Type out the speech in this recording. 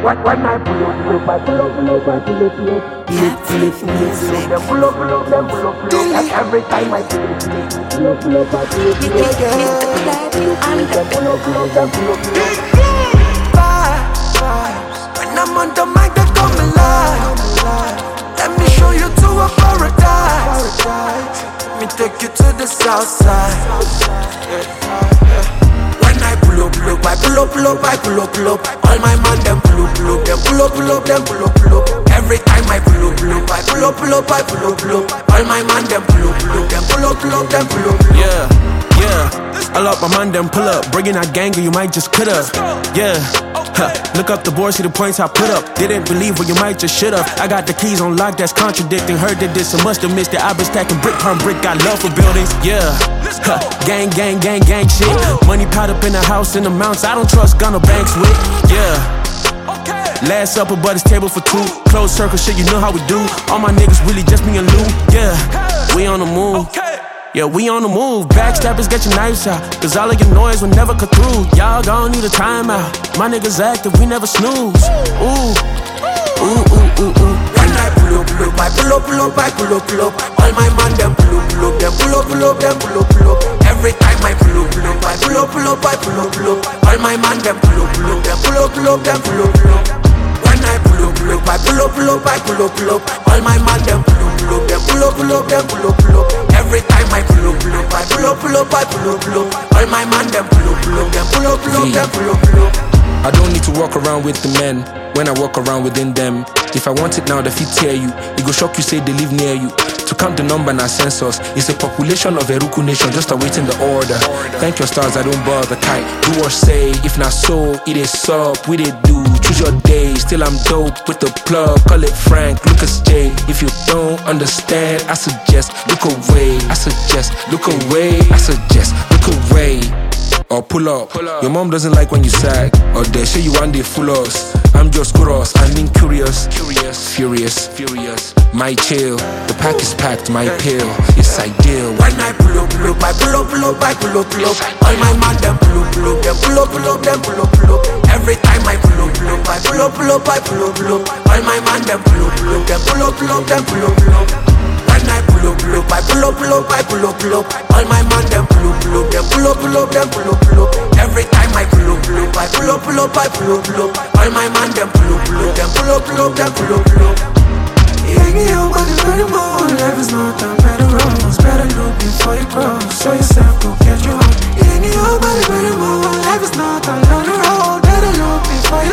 When I pull up, I pull up. Them pull up, them pull up. Like every time I pull up, I pull up. Them pull up. Vibes. When I'm on the mic, they come alive. Let me show you to a paradise. Let me take you to the south side. When I pull up, I pull up. All my man, them pull up. Them pull up. Every time I pull up, I pull up. All my man, them pull up. Yeah. I love my man, them pull up. Bringing that gang, you might just cut up. Yeah. Look up the board, see the points I put up. Didn't believe what you might just shut up. I got the keys on lock, that's contradicting. Heard that this, I must have missed it. I've been stacking brick on brick, got love for buildings. Yeah. Gang shit. Money piled up in the house in the mountains. I don't trust Gunner Banks with. Yeah. Last supper, but it's table for two. Closed circle shit, you know how we do. All my niggas really just me and Lou. Yeah, we on the move. Yeah, we on the move. Backstabbers, get your knives out. Cause all of your noise will never cut through. Y'all gon' need a timeout. My niggas active, we never snooze. Ooh. When I pull up, I pull up. All my man, them pull up. Them pull up. Every time I pull up, I pull up. All my man, them pull up. Them pull up. When I pull up, I pull up. All my man, them pull up. Them pull up. Every time I pull up, I pull up. All my man, them pull up. Them pull up. I don't need to walk around with the men when I walk around within them. If I want it now, the feet tear you. It go shock you, say they live near you. To count the number na census, it's a population of Eruku nation just awaiting the order. Thank your stars, I don't bother kite. Do or say, if not so, it is up. We did do, choose your day. Still I'm dope with the plug, call it Frank, Lucas J. If you don't understand, I suggest look away. I suggest look away. I suggest look away. Or pull up. Your mom doesn't like when you sag. Or they say you one day fool us. I'm just curious, I mean curious. Furious. My chill, the pack is packed, my pill. It's ideal. When I pull up, I pull up. All my man, them pull up. Them pull up. Every time I pull up, I pull up. All my man, them pull up. Them pull up. When I pull up, I pull up. All my man, them pull up. Them pull up. Every time I pull up, I pull up. All my man, them pull up. Them pull up. Hanging out by the very more. Life is not a better roads. Better look before you cross. Show yourself, go catch your own. Hanging out by the very more. Life is not a lonely road. Better look before you